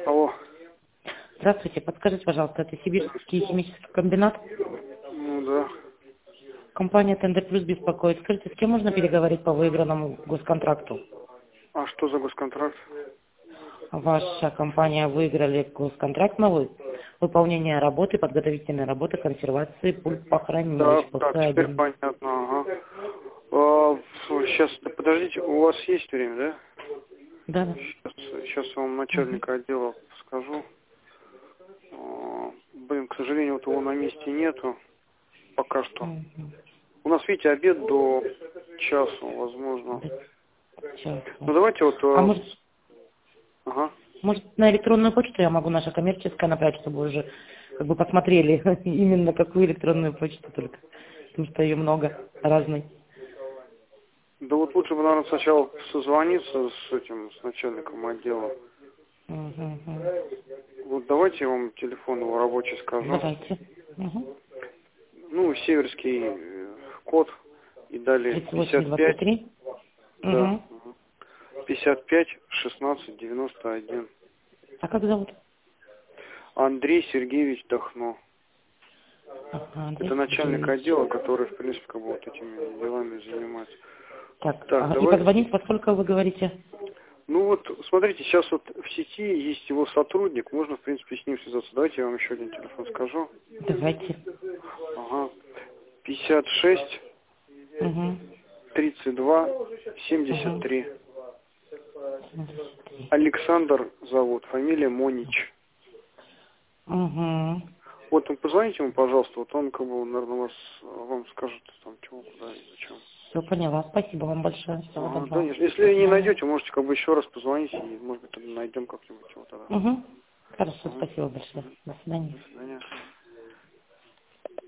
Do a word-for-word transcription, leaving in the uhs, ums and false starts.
Алло. Здравствуйте, подскажите, пожалуйста, это Сибирский химический комбинат? Ну да. Компания Тендер Плюс беспокоит. Скажите, с кем можно переговорить по выигранному госконтракту? А что за госконтракт? Ваша компания выиграли госконтракт на вы- выполнение работы, подготовительной работы, консервации пульп по Да, хранилищу так, теперь один. понятно, ага. А, сейчас, подождите, у вас есть время, да? Да, да. Сейчас, сейчас я вам Мгм. начальника отдела скажу. А, блин, к сожалению, вот его на месте нету. Пока что. Мгм. У нас, видите, обед до часу, возможно. Сейчас. Ну давайте вот... А а, может, ага. может на электронную почту я могу наша коммерческая направить, чтобы вы уже как бы посмотрели именно какую электронную почту только, потому что ее много разной. Да вот лучше бы, наверное, сначала созвониться с этим, с начальником отдела. Мгм, мгм. Вот давайте я вам телефон его рабочий скажу. Давайте. Угу. Ну, северский э, код и далее тридцать восемь пятьдесят двадцать пять, три. да, Угу. мгм. пятьдесят пять шестнадцать девяносто один. А как зовут? Андрей Сергеевич Дахно. Ага, Андрей Это начальник Сергеевич. отдела, который, в принципе, как бы вот этими делами занимается. Так, Так, а, и давай. позвонить во сколько вы говорите? Ну вот, смотрите, сейчас вот в сети есть его сотрудник, можно, в принципе, с ним связаться. Давайте я вам еще один телефон скажу. Давайте. Ага. пятьдесят шесть Угу. тридцать два семьдесят Угу. три. Александр зовут, фамилия Монич. Угу. Вот вы позвоните ему, пожалуйста, вот он, как бы, наверное, вас, вам скажет, там, чего, куда и зачем. Все поняла. Спасибо вам большое. Всего Ага, да, доброго. нет, если До не свидания. найдете, можете как бы еще раз позвонить, и, может быть, тогда найдем как-нибудь его тогда. Угу. Хорошо, Ага. спасибо большое. До свидания. До свидания.